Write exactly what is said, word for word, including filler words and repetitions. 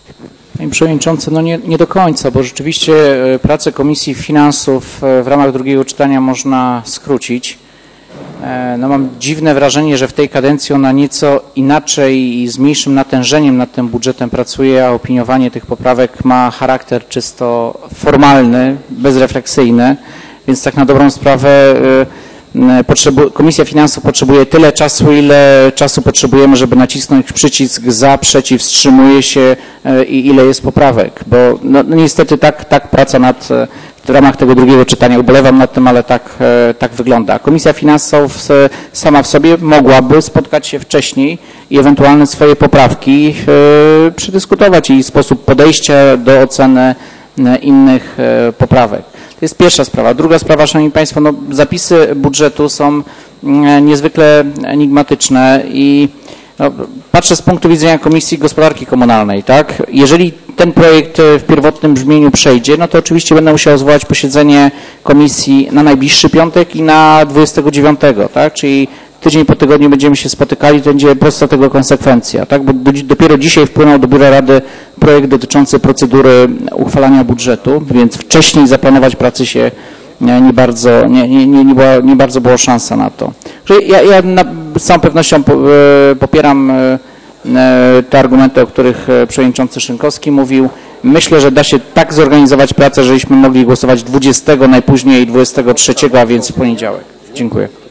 Panie Przewodniczący, no nie, nie do końca, bo rzeczywiście pracę Komisji Finansów w ramach drugiego czytania można skrócić. No mam dziwne wrażenie, że w tej kadencji ona nieco inaczej i z mniejszym natężeniem nad tym budżetem pracuje, a opiniowanie tych poprawek ma charakter czysto formalny, bezrefleksyjny, więc tak na dobrą sprawę Komisja Finansów potrzebuje tyle czasu, ile czasu potrzebujemy, żeby nacisnąć przycisk za, przeciw, wstrzymuje się i ile jest poprawek, bo no, niestety tak, tak praca nad, w ramach tego drugiego czytania, ubolewam nad tym, ale tak, tak wygląda. Komisja Finansów sama w sobie mogłaby spotkać się wcześniej i ewentualne swoje poprawki przedyskutować i sposób podejścia do oceny innych poprawek. To jest pierwsza sprawa. Druga sprawa, Szanowni Państwo, no, zapisy budżetu są niezwykle enigmatyczne i no, patrzę z punktu widzenia Komisji Gospodarki Komunalnej, tak? Jeżeli ten projekt w pierwotnym brzmieniu przejdzie, no to oczywiście będę musiał zwołać posiedzenie komisji na najbliższy piątek i na dwudziestego dziewiątego, tak? Czyli tydzień po tygodniu będziemy się spotykali, to będzie prosta tego konsekwencja, tak? Bo dopiero dzisiaj wpłynął do Biura Rady projekt dotyczący procedury uchwalania budżetu, więc wcześniej zaplanować pracy się nie bardzo, nie, nie, nie, nie, była, nie bardzo było szansa na to. Ja, ja na, z całą pewnością popieram te argumenty, o których przewodniczący Szynkowski mówił. Myślę, że da się tak zorganizować pracę, żebyśmy mogli głosować dwudziestego, najpóźniej dwudziestego trzeciego, a więc w poniedziałek. Dziękuję.